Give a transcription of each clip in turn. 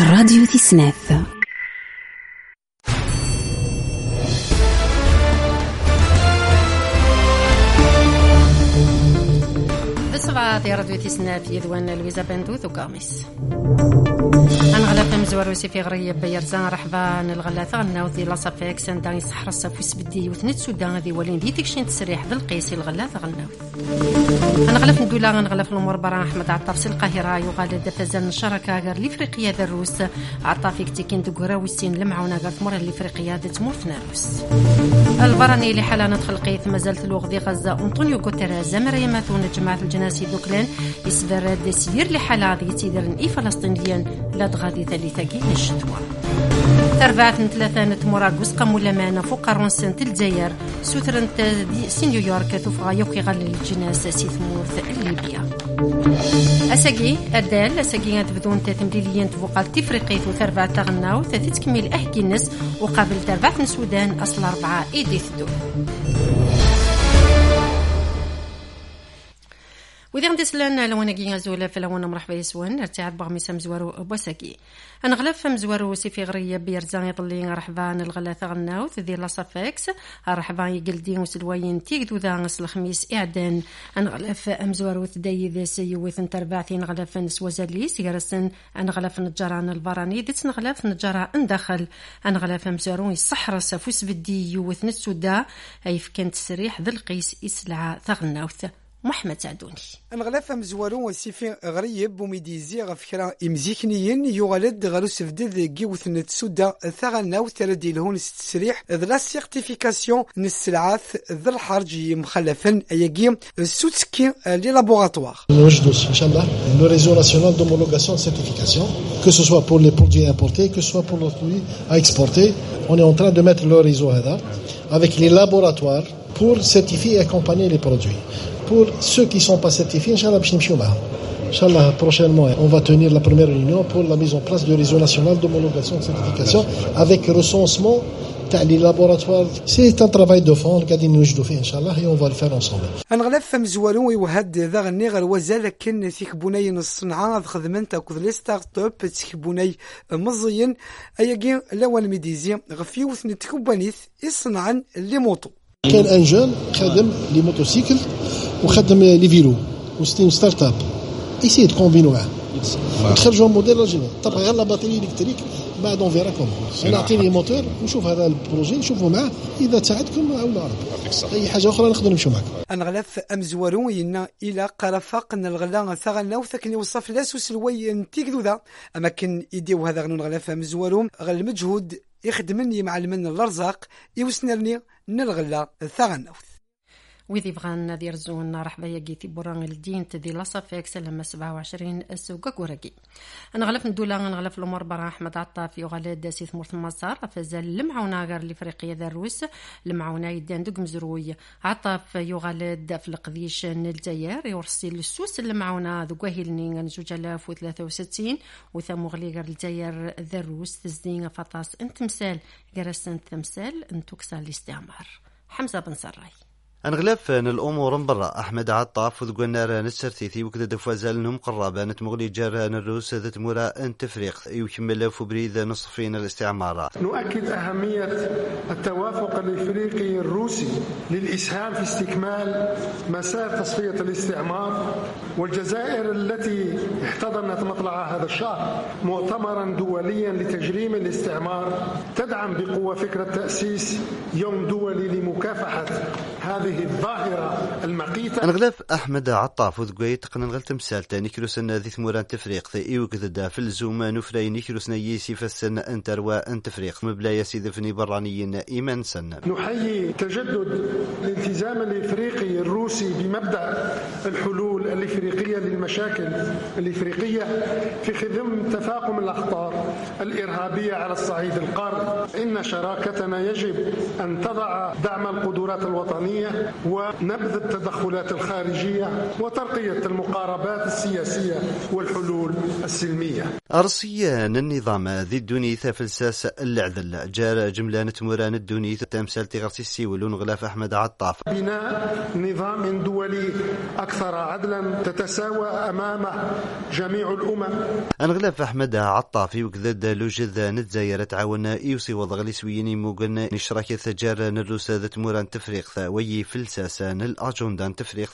الراديو تسناف. بالسبعة ديال راديو تسناف يدوان لويزا بندوث وقاميس أنا فهم زواروسي في غريب بيرزان رحبان الغلاثة غناوذي لاصافيك سندان يصحر الصفوس بدي وثنت سودان ذي ولين دي تكشين تسريح ذي القيسي الغلاثة غناوذ أنا غلف ندولا غنغلف الأمور برا أحمد عطاف القاهرة يغالد فزان الشركة غير الإفريقية ذا الروس عطافيك تيكين دقورا ويسين لمعونا غير ثمور الإفريقية ذا تمور فناروس البراني اللي حالا تخلقيت مازالت لوغ ذي غزة أنطونيو غوتيريز مريماثون جماعة الجناسي دوكلان يسفر دسير لحالا ذي تيدرن إي فلسطينيين لا تغادي ثالثة كي الشتوى تربعة ثلاثة تموراغوس قاموا لمانا فوق رونسنت الجزائر سوترنت دي سي نيويورك تفغا يوكي غال الجناس سي ثمورث ليبيا أساقي أدال أساقي غتبدون تمليليين تفوقال تفريقيت وثربعة تغناو تتكمل أحكي الناس وقابل تربعة السودان أصل 4 إيديث دو وإذا غنديس لنا لو أنا كي غزولة فلونا مرحبا يسوان ارتعاد بغميسة مزوارو بوساكي أنا غلاف مزوارو سيفي غرية بيرزان يطلين رحبان الغلاثة غناو تذي لاصافيكس رحبان يقلدين وسلوين تيقدو ذا نص الخميس إعدان أنا غلاف مزوارو تداي ذا سيوثن تربعتين غلاف نسوزالي سيغرسن أنا غلاف نجاران البراني ديت نغلاف نجارة اندخل أنا غلاف مزوارو يصحر سفوس بدي يوثن السودا أيف كانت سريح ذا القيس إسلعة ثغناوث محمد سعدوني انغلاف مزوارو وسيفي غريب وميديزي غفكرا امزيكنيين يغالد غالو سفدد كيوثن تسودا ثغناو تردي لهون التسريح ذ لا سيرتيفيكاسيون نسلعاث ذا الحرج مخلفا اياكي سوتسكي لي لابوراتوار نوجدوا ان شاء الله لو ريزو ناسيونال دومولوغاسيون سيرتيفيكاسيون que ce soit pour les produits importés que ce soit pour les produits à exporter on est en train de mettre le réseau هذا avec les laboratoires pour certifier et accompagner les produits. Pour ceux qui ne sont pas certifiés, Inch'Allah, Inch'Allah, prochainement, on va tenir la première réunion pour la mise en place du réseau national d'homologation de certification avec recensement des laboratoires. C'est un travail de fond, Inch'Allah, et on va le faire ensemble. انغلاف مزوارو يوهد ذا غني غير وزال كن تيكبوناي الصنعه خدمنت اكو لي ستارت اب تيكبوناي مزيين اياكي لوان ميديزي غفيوث نتكوبانيث يصنعن لي موطو كان ان جون خدم لي موتوسيكل وخدم لي فيلو وستيم ستارت اب يسيد كومبينو معاه نخرجوا موديل اوريجينال طبعا غير لا باتري الكتريك بعد اون فيرا كوم انا اعطيني موتور نشوف هذا البروجي نشوفوا معاه اذا ساعدكم او لا اي حاجه اخرى نقدر نمشيو معكم انغلاف امزوارو ينا الى قرفاق الغلا ثغنا وثكني وصف لاس وسلوي تيكدو ذا اما كان يديو هذا غنغلاف امزوارو غير المجهود يخدمني مع المن الرزاق يوسنرني نلغلا ثغناوث وذي بغان دير زون رحبا يجيتي بران الدين تدي لاصافيك سلام 27 السوق كوراكي انا غلف ندولا غنغلف الامور برا احمد عطاف يغالد سيث مرث مسار فزال لمعونا غير الافريقيه ذا الروس لمعونا يدان دوك مزروي عطاف يغالد في القديش الجزائر يورسي للسوس لمعونا ذو قاهلني 2063 وثمغلي غير الجزائر ذا الروس تزدين فطاس انتمثال جرسن تمثال انتوكسا الاستعمار حمزه بن سراي انغلاف الامور برا احمد عطاف وذقنا نسرتيثي وكذا دفوازالنهم قرابه نتمغلي جاران الروس ذات مورا ان تفريق يكمل فبريد نصفين الاستعمار. نؤكد اهميه التوافق الافريقي الروسي للاسهام في استكمال مسار تصفيه الاستعمار والجزائر التي احتضنت مطلع هذا الشهر مؤتمرا دوليا لتجريم الاستعمار تدعم بقوه فكره تاسيس يوم دولي لمكافحه هذه الظاهرة المقيتة. انغلاف أحمد عطاف وذقوي تقن نغل تمثال تاني كيلوسن ذي ثموران تفريق ثي وكذا في الزوم نفرين كيلوسن يسي فسن انتر وان تفريق مبلا يسي ذفني برانيين إيمان سن نحيي تجدد الالتزام الإفريقي الروسي بمبدأ الحلول الإفريقية للمشاكل الإفريقية في خدم تفاقم الأخطار الإرهابية على الصعيد القاري. إن شراكتنا يجب أن تضع دعم القدرات الوطنية ونبذ التدخلات الخارجية وترقية المقاربات السياسية والحلول السلمية. أرسيان النظام ذي الدونيث فلساس اللعذل جار جملانة مران الدونيث تمثال تغرسي السيول ونغلاف أحمد عطاف. بناء نظام دولي أكثر عدلا العالم تتساوى أمامه جميع الأمم. أنغلاف أحمد عطافي وكذا لوجد نتزاير تعاون إيوسي وضغلي سويني موغن نشراك ثجار نروسة موران تفريق وي فلساسان الأجندان تفريق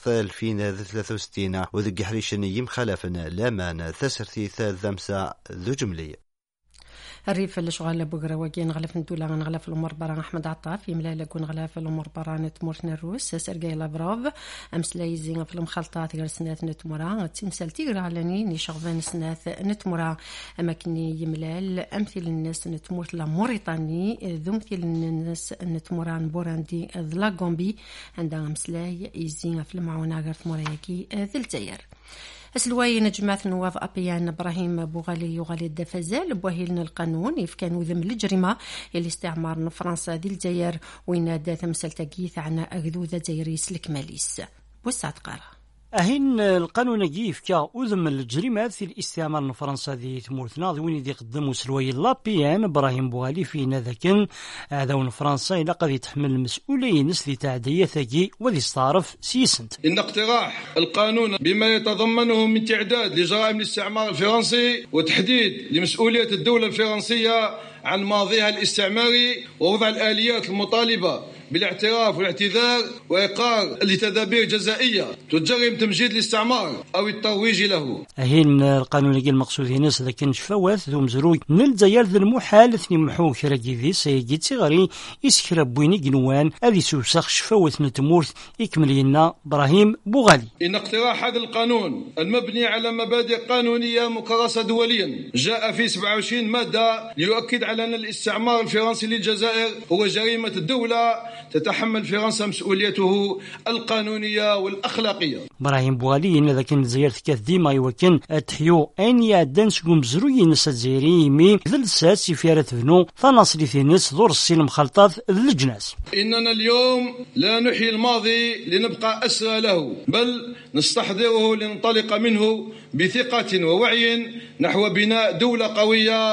2063 وذي حريشن يمخالفنا لامان ثسرتي ثامسة ذو جملية. الريف الشغال بقرا وجين غلف ندولا غلف الأمور بران أحمد عطاف يملا لكون غلاف الأمور بران تمورتنا الروس سيرجي لافروف أمس لايزين في المخلطات غير سنات نتمورا تمثال تيغرا علاني نشغفان سنات نتمورا أماكني يملال أمثل الناس نتمورت لا موريتاني ذو مثل الناس نتموران بوراندي ذلا غومبي عندها أمس لاي يزين في المعونة غير تموريكي ذي الجزائر. أسلواي نجمات نواف أبيان إبراهيم بوغالي يغالي الدفازال بوهيلن القانون يفكانوا ذم الجريمة الاستعمار فرنسا ذي الجزائر وين دا تمثل تقيث عن أغذوذة جيريس الكماليس بوسعة قارة. أهين القانون جيف كا أذم الجريمات في الاستعمار الفرنسي ذي ثمورثنا وين دي قدموا سلوي لابيان إبراهيم بوغالي في نذاكن عداون فرنسا إلا قد يتحمل المسؤولية نسل تعدية ثقي وذي استعرف سيسنت. إن اقتراح القانون بما يتضمنه من تعداد لجرائم الاستعمار الفرنسي وتحديد لمسؤولية الدولة الفرنسية عن ماضيها الاستعماري ووضع الآليات المطالبة بالاعتراف والاعتذار وإقرار لتدابير جزائية تجرم تمجيد الاستعمار أو الترويج له. أهين القانون يجي المقصود هنا لكن شفوات ذو مزروي نلزيال ذو المحال ثني محو كراجي ذي سيجي صغري يسكر بويني جنوان أذي سوسخ شفوات نتمورث يكمل لنا إبراهيم بوغالي. إن اقتراح هذا القانون المبني على مبادئ قانونية مكرسة دوليا جاء في 27 مادة ليؤكد على أن الاستعمار الفرنسي للجزائر هو جريمة الدولة تتحمل فرنسا مسؤوليته القانونية والأخلاقية. إبراهيم بوغالي إن ذاك زيارة كاث ديما يوكن تحيو أن يعدن سكم زروي نسا زيريمي ذل ساسي فيارة فنو ثناصري ثنس ذور السلم خلطات الجناس. إننا اليوم لا نحيي الماضي لنبقى أسرى له بل نستحضره لننطلق منه بثقة ووعي نحو بناء دولة قوية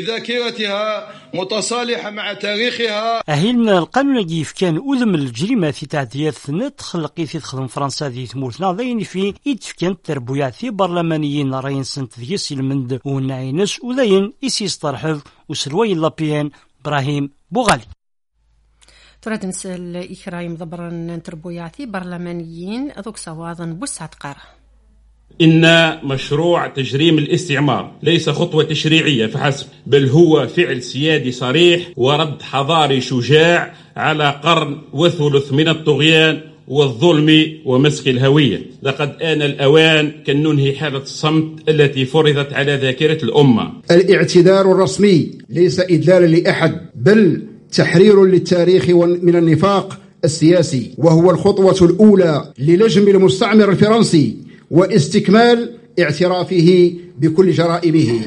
بذاكرتها متصالحة مع تاريخها. أهين القانون جيف كان أذم الجريمة في تعديات ثنت خلقي في تخدم فرنسا ذي ثمورتنا ذين في يتفكان تربويات في برلمانيين راين سنت ذيس المند ونعينس وذين إسيس طرحف وسلوي اللابيان إبراهيم بوغالي. تراد نسال إكرايم ضبرن تربوياتي برلمانيين أذوك سواضا بوسعة قارة. إن مشروع تجريم الاستعمار ليس خطوة تشريعية فحسب بل هو فعل سيادي صريح ورد حضاري شجاع على قرن وثلث من الطغيان والظلم ومسخ الهوية. لقد آن الأوان كي ننهي حالة الصمت التي فرضت على ذاكرة الأمة. الاعتذار الرسمي ليس إدلالا لأحد بل تحرير للتاريخ من النفاق السياسي وهو الخطوة الأولى للجم المستعمر الفرنسي واستكمال اعترافه بكل جرائمه.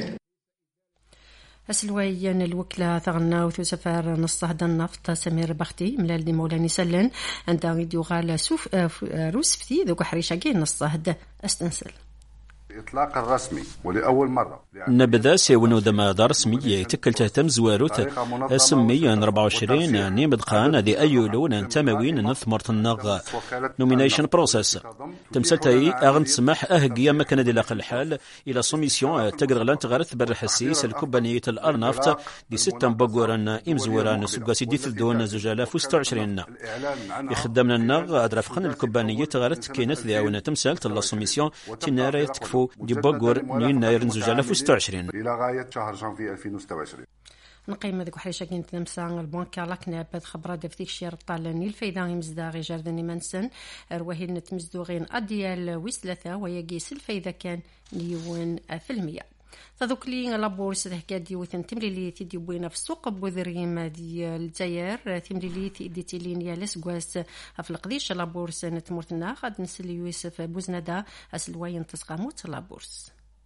أسلويا الوكلة ثغنا وثسفر نصهد النفط سمير بختي ملال دي مولاني سلن عند غيديو غالا روسفتي ذوك حريشاكين نصهد استنسل. الإطلاق الرسمي ولأول مرة نبدا سيونو دما رسمي تكل تهتم زواروت سمي 24 نيمد قان دي أيولو ننتموين نثمرت النغ نومينيشن بروسيس تمثلتي أغن تسمح أهقيا ما كان دي لاق الحال إلى سوميسيون تقرغلان تغارث بالحسيس الكوبانية الأرنافت دي 6 بقوران إمزوران سوقاسي دي ثلدون 2026 يخدمنا النغ أدرافقن الكوبانية تغارث كينت ذي أونا تمثلت الله سوميسيون تناري تكفو دي بقور نيناير 2026 إلى غاية شهر جانفي 2026. نقيم ذوك حريشاكين تنمسان البنكة لاكنا باد خبرة دفتيك شير طالني الفايدة يمزداغي جاردني منسن روهين نتمزدوغين أديال ويسلثة ويقيس الفايدة كان نيوان 1%. تذوك لي لابورس تحكادي وثن تمليلي تيدي بوينة في السوق بوذريم ديال الجزائر تمليلي تيدي تيلين يا لسقواس في القديش لابورس نتمرتنا غاد نسلي يوسف بوزندا أسلوين تسقاموت لابورس.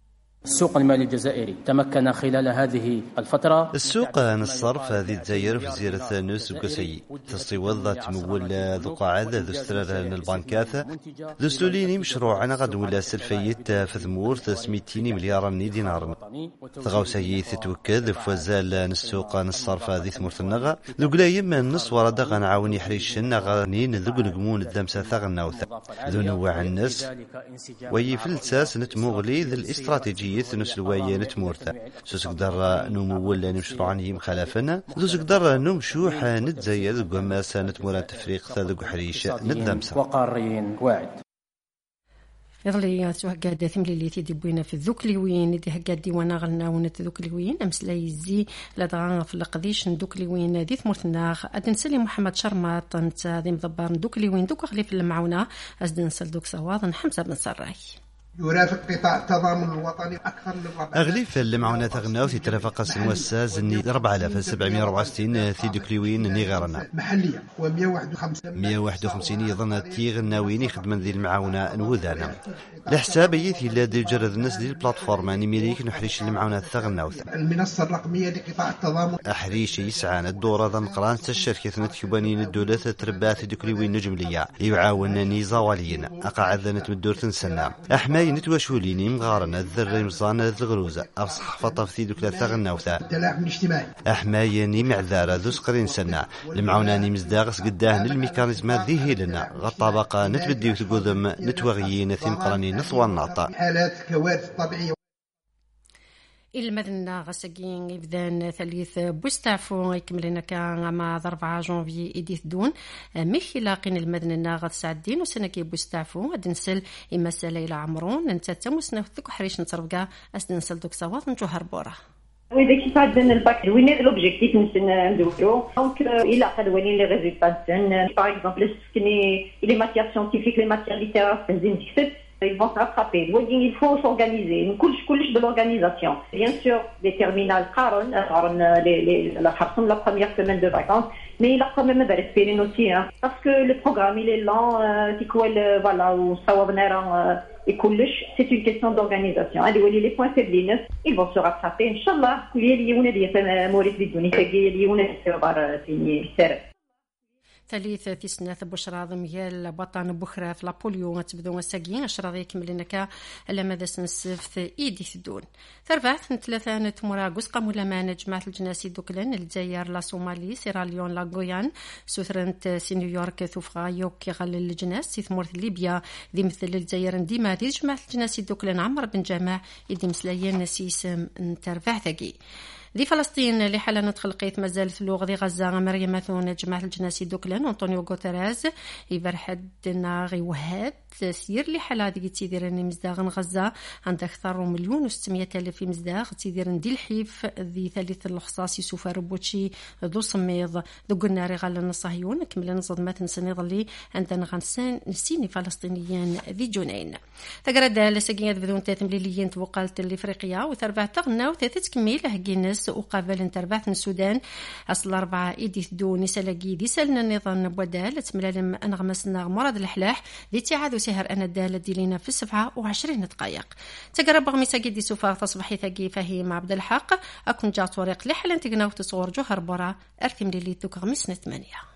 السوق المالي الجزائري تمكن خلال هذه الفترة. السوق الصرف هذه تزاير في زيارة نوس وكسي تصيوض تمول ذو قاعد ذو استرار البنكات ذو سلوليني مشروع غد ولا سلفيت في ثمور 300 مليار دينار تغوسي تتوكد فوزال السوق الصرف هذه ثمور النغا ذو قلايم النص ورد غنعاون يحريشن غانين ذو قنقمون الدمسة ثغناوث ذو نوع الناس ويفلساس نتمغلي ذو الاستراتيجية نسلوية نتمورثة سوس قدر نمول نمشروعني مخالفنا سوس قدر نمشوح نتزايد قماسة نتموران تفريق ثلق حريش ندمسة وقارين واعد يضلي تهقاد ثملي تيدي بوينا في الذوكليوين دي هقاد ديوانا غلنا ونت ذوكليوين امس لا يزي لا دغان في القديش ذوكليوين دي ثمرتناغ ادن سلي محمد شرماط انت ذي مضبار ذوكليوين دوك غلي في المعونه ازدن سل دوك سواضن حمزه بن سراي يرافق قطاع التضامن الوطني أكثر من ربع. أغليف المعونة غناو تترافق سنوساز ني 4764 ثيدوكليوين نيغارنا محلية و151 151 يظن تيغناوين يخدمن ذي المعونة نوذانا لحساب يثي لا دي جرد الناس دي البلاتفورم نيميريك نحريش المعونة ثغناوث المنصة الرقمية لقطاع التضامن أحريش يسعى الدورة ذا نقران الشركة نتكوبانين الدولة تربا ثيدوكليوين نجملية يعاونني زواليين أقعد نتمدور سنة أحماي نتواشوليني مغارنا الذري مصان الغروزة أصح فطف في دوك ثلاثة غناوثا التلاعب الاجتماعي أحمايني معذارة ذو سقرين سنة المعوناني مزداغس قداه الميكانيزمات ذي هيلنا غطابقة نتبدي وتقودم نتوغيين ثم قراني نثوى الناطة حالات كوارث طبيعية المدن غسقين يبدان ثالث بوستعفو يكملنا كان مع 4 جونفي إديث دون مخلاقين المدن غد سعدين وسنكي بوستعفو أدنسل إما سليلة عمرون انت تموسنا ثك حريش نتربقا أسدنسل دوك سوات نجوهر بورا وإذا كيف عندنا الباكالوريا l'objectif نديرو دونك إلا قدوانين لي ريزولطا تاعنا باغ اكزومبل السكني لي ماتيير سيانتيفيك لي ماتيير ليتيرار تنزيد تكتب ils vont se rattraper. Il faut s'organiser. Couche de l'organisation. Bien sûr, des terminales la première semaine de vacances, mais il a quand même des respirines aussi, hein, parce que le programme il est lent. Voilà, c'est une question d'organisation. Les points faibles, ils vont se rattraper. Inch'Allah, ثالث تسنة بشرى ضميال بطن بخرة في لابوليو تبدو ساقين أشراضي كملينكا لما ذا سنسف إيدي ثدون ثربات ثلاثة نتمرا قسقا ملما جماعة الجناسي دوكلن الجزائر لا صومالي سيراليون لا غويان سوثرنت سي نيويورك ثوفغا يوكي غال الجناس سيثمورث ليبيا ذي مثل الجزائر ديما ذي جماعة الجناسي دوكلن عمر بن جماع يدي مسلايين سيسم نترفع ثقي دي فلسطين اللي حالا نتخلقيت مازال ثلوغ دي غزة مريم ثون جماعة الجناسي دوكلان أنطونيو غوتيريز يبرحد ناغي وهاد سير اللي حالا دي تيديرني مزداغن غزة عند أكثر من 1,600,000 مزداغ تيديرن دي الحيف ذي ثالث الخصاصي سوفا ربوتشي ذو صميض ذو قلنا رغال الصهيون كملنا صدمات نسنيض اللي عندنا غنسان نسيني فلسطينيين ذي جنين تقرد لساقيات بدون تاتمليليين توقالت الإفريقيا وثربع تغنى وثلاثة كميل هجينس وقابل تربعت السودان أصل 4 إيديث دون سلاقي دي سلنا النظام بدال تملالم أنغمسنا مرض الحلاح ذي تعاد سهر أنا الدالة ديلينا في 27 دقائق تقرب غمي ساقي دي سوفا تصبحي ثقي فهيم عبد الحق أكون جات وريق لحل انتقنا وتصور جوهر برا أرثم لي توك غمسنا 8